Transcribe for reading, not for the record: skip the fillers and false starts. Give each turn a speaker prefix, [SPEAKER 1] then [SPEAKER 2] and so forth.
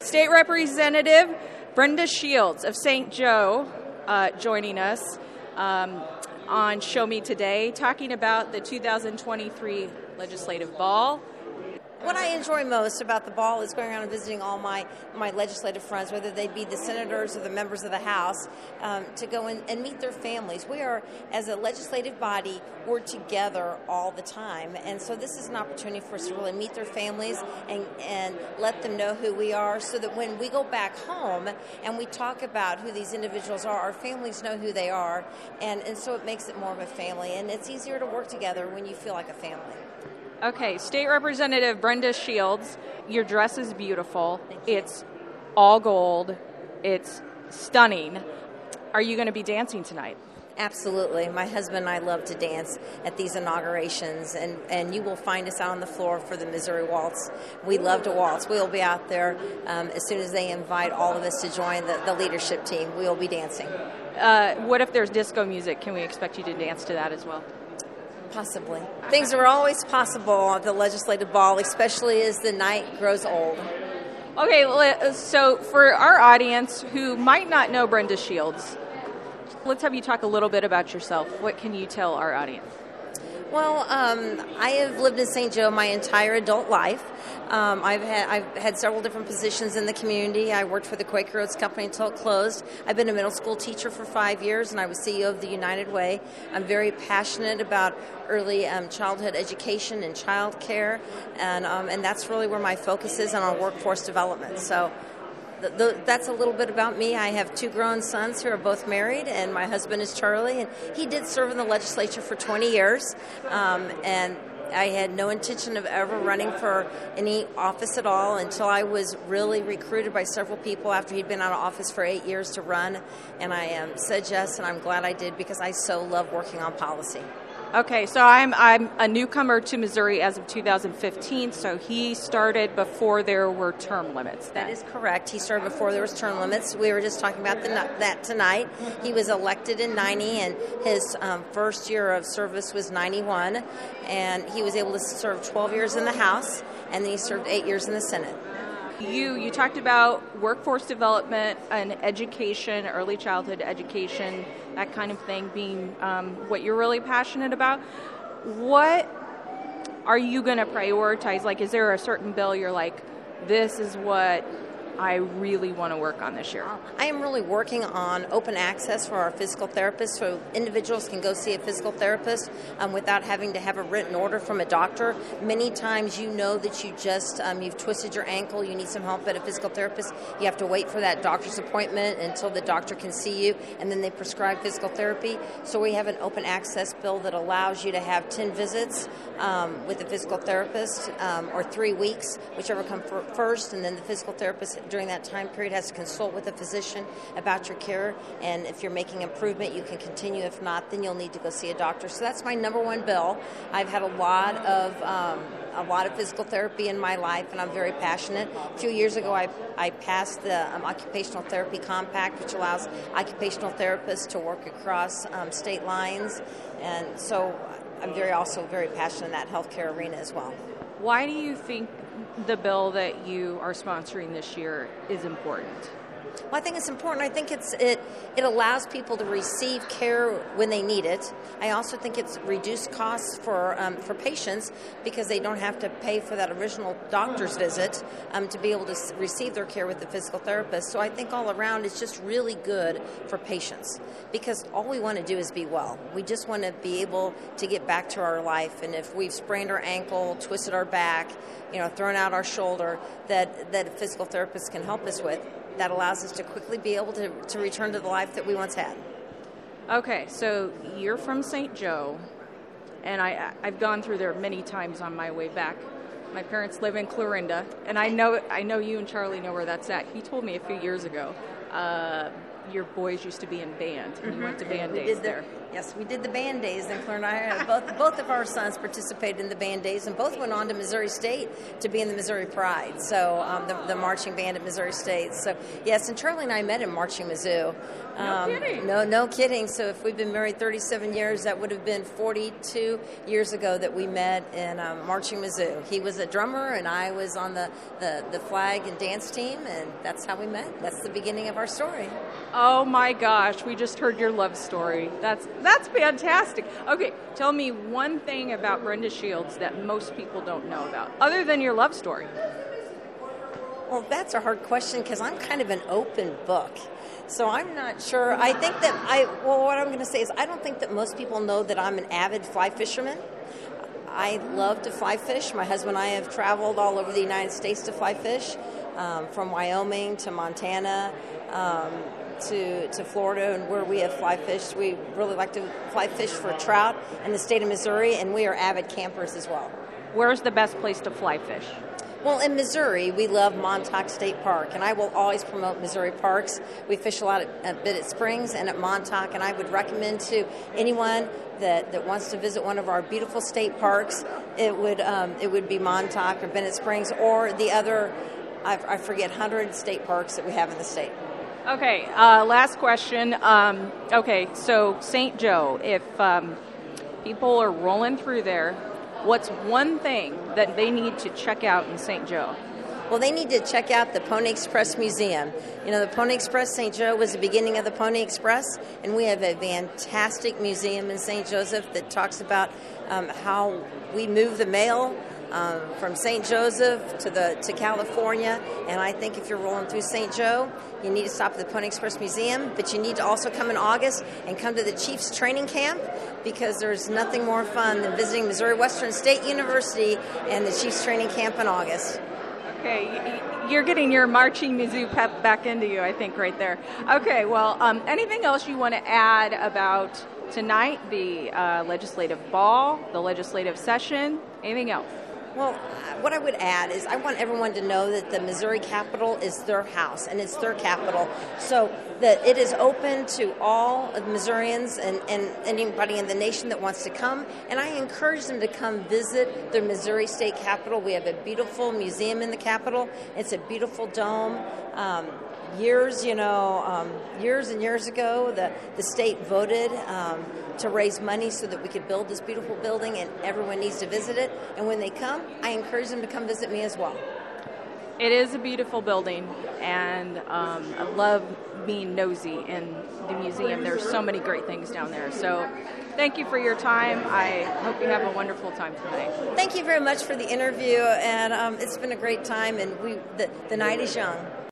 [SPEAKER 1] State Representative Brenda Shields of St. Joe joining us on Show Me Today, talking about the 2023 Legislative Ball.
[SPEAKER 2] What I enjoy most about the ball is going around and visiting all my legislative friends, whether they be the senators or the members of the House, to go and meet their families. We are, as a legislative body, we're together all the time. And so this is an opportunity for us to really meet their families and let them know who we are, so that when we go back home and we talk about who these individuals are, our families know who they are. And so it makes it more of a family. And it's easier to work together when you feel like a family.
[SPEAKER 1] Okay, State Representative Brenda Shields, your dress is beautiful.
[SPEAKER 2] Thank you.
[SPEAKER 1] It's all gold. It's stunning. Are you going to be dancing tonight?
[SPEAKER 2] Absolutely. My husband and I love to dance at these inaugurations, and you will find us out on the floor for the Missouri Waltz. We love to waltz. We will be out there as soon as they invite all of us to join the leadership team. We will be dancing.
[SPEAKER 1] What if there's disco music? Can we expect you to dance to that as well?
[SPEAKER 2] Possibly. Things are always possible at the legislative ball, especially as the night grows old.
[SPEAKER 1] Okay, so for our audience who might not know Brenda Shields, let's have you talk a little bit about yourself. What can you tell our audience?
[SPEAKER 2] Well, I have lived in St. Joe my entire adult life. I've had several different positions in the community. I worked for the Quaker Oats Company until it closed. I've been a middle school teacher for 5 years, and I was CEO of the United Way. I'm very passionate about early childhood education and child care, and that's really where my focus is on workforce development. So that's a little bit about me. I have 2 grown sons who are both married, and my husband is Charlie, and he did serve in the legislature for 20 years, and I had no intention of ever running for any office at all until I was really recruited by several people after he'd been out of office for 8 years to run, and I said yes, and I'm glad I did because I so love working on policy.
[SPEAKER 1] Okay, so I'm a newcomer to Missouri as of 2015, so he started before there were term limits then.
[SPEAKER 2] That is correct. He started before there was term limits. We were just talking about that tonight. He was elected in 90, and his first year of service was 91, and he was able to serve 12 years in the House, and then he served 8 years in the Senate.
[SPEAKER 1] You talked about workforce development and education, early childhood education, that kind of thing being what you're really passionate about. What are you going to prioritize? Like, is there a certain bill you're like, this is what I really want to work on this year?
[SPEAKER 2] I am really working on open access for our physical therapists, so individuals can go see a physical therapist without having to have a written order from a doctor. Many times you know that you just, you've twisted your ankle, you need some help at a physical therapist. You have to wait for that doctor's appointment until the doctor can see you, and then they prescribe physical therapy. So we have an open access bill that allows you to have 10 visits with a physical therapist, or 3 weeks, whichever comes first, and then the physical therapist during that time period has to consult with a physician about your care, and if you're making improvement, you can continue. If not, then you'll need to go see a doctor. So that's my number one bill. I've had a lot of physical therapy in my life, and I'm very passionate. A few years ago, I passed the Occupational Therapy Compact, which allows occupational therapists to work across state lines, and so I'm also very passionate in that healthcare arena as well.
[SPEAKER 1] Why do you think the bill that you are sponsoring this year is important?
[SPEAKER 2] Well, I think it's important. I think it allows people to receive care when they need it. I also think it's reduced costs for patients because they don't have to pay for that original doctor's visit to be able to receive their care with the physical therapist. So I think all around it's just really good for patients because all we want to do is be well. We just want to be able to get back to our life, and if we've sprained our ankle, twisted our back, thrown out our shoulder, that a physical therapist can help us with. That allows us to quickly be able to return to the life that we once had. Okay,
[SPEAKER 1] so you're from St. Joe, and I've gone through there many times on my way back. My parents live in Clarinda, and I know you and Charlie know where that's at. He told me a few years ago your boys used to be in band, and you went to band days there.
[SPEAKER 2] Yes, we did the band days, and Claire and I, both of our sons participated in the band days, and both went on to Missouri State to be in the Missouri Pride, so the marching band at Missouri State. So yes, and Charlie and I met in Marching Mizzou.
[SPEAKER 1] No kidding.
[SPEAKER 2] No kidding. So if we've been married 37 years, that would have been 42 years ago that we met in Marching Mizzou. He was a drummer, and I was on the flag and dance team, and that's how we met. That's the beginning of our story.
[SPEAKER 1] Oh my gosh, we just heard your love story. That's fantastic. Okay, tell me one thing about Brenda Shields that most people don't know about, other than your love story.
[SPEAKER 2] Well, that's a hard question because I'm kind of an open book. So I'm not sure. I think that what I'm going to say is I don't think that most people know that I'm an avid fly fisherman. I love to fly fish. My husband and I have traveled all over the United States to fly fish, from Wyoming to Montana, to Florida, and where we have fly fished. We really like to fly fish for trout in the state of Missouri, and we are avid campers as well.
[SPEAKER 1] Where's the best place to fly fish?
[SPEAKER 2] Well, in Missouri, we love Montauk State Park, and I will always promote Missouri parks. We fish a lot at Bennett Springs and at Montauk, and I would recommend to anyone that wants to visit one of our beautiful state parks, it would be Montauk or Bennett Springs or the other, I forget, 100 state parks that we have in the state.
[SPEAKER 1] Okay, last question. Okay, so St. Joe, if people are rolling through there, what's one thing that they need to check out in St. Joe?
[SPEAKER 2] Well, they need to check out the Pony Express Museum. You know, the Pony Express St. Joe was the beginning of the Pony Express, and we have a fantastic museum in St. Joseph that talks about how we move the mail from St. Joseph to California. And I think if you're rolling through St. Joe, you need to stop at the Pony Express Museum, but you need to also come in August and come to the Chiefs Training Camp, because there's nothing more fun than visiting Missouri Western State University and the Chiefs Training Camp in August.
[SPEAKER 1] Okay, you're getting your Marching Mizzou pep back into you, I think, right there. Okay, well, anything else you want to add about tonight, the legislative ball, the legislative session, anything else?
[SPEAKER 2] Well, what I would add is I want everyone to know that the Missouri Capitol is their house and it's their capital, so that it is open to all of Missourians and anybody in the nation that wants to come. And I encourage them to come visit the Missouri State Capitol. We have a beautiful museum in the Capitol. It's a beautiful dome. Years and years ago, the state voted to raise money so that we could build this beautiful building, and everyone needs to visit it. And when they come, I encourage them to come visit me as well.
[SPEAKER 1] It is a beautiful building, and I love being nosy in the museum. There's so many great things down there. So thank you for your time. I hope you have a wonderful time tonight.
[SPEAKER 2] Thank you very much for the interview, and it's been a great time, and the night is young.